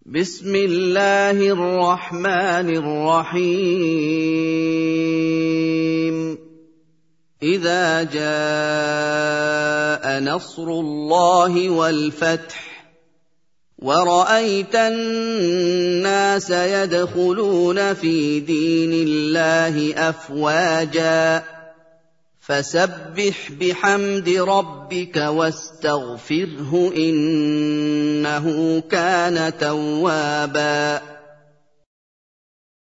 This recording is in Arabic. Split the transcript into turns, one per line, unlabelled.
بسم الله الرحمن الرحيم إذا جاء نصر الله والفتح ورأيت الناس يدخلون في دين الله أفواجا فسبح بحمد ربك واستغفره إنه كان توابا